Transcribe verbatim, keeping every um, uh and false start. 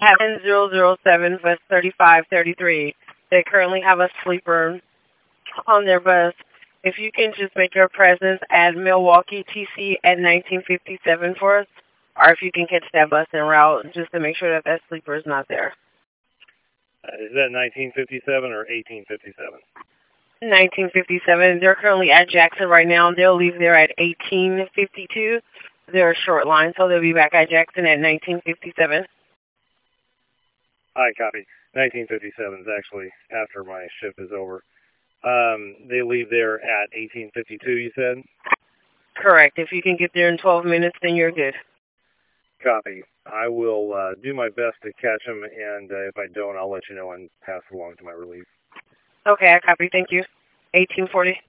ten zero zero seven, bus thirty-five thirty-three. They currently have a sleeper on their bus. If you can just make your presence at Milwaukee T C at nineteen fifty-seven for us, or if you can catch that bus en route just to make sure that that sleeper is not there. Uh, is that nineteen fifty-seven or eighteen fifty-seven? nineteen fifty-seven. They're currently at Jackson right now. They'll leave there at eighteen fifty-two. They're a short line, so they'll be back at Jackson at nineteen fifty-seven. Hi, copy. nineteen fifty-seven is actually after my shift is over. Um, they leave there at eighteen fifty-two, you said? Correct. If you can get there in twelve minutes, then you're good. Copy. I will uh, do my best to catch them, and uh, if I don't, I'll let you know and pass along to my relief. Okay, I copy. Thank you. eighteen forty.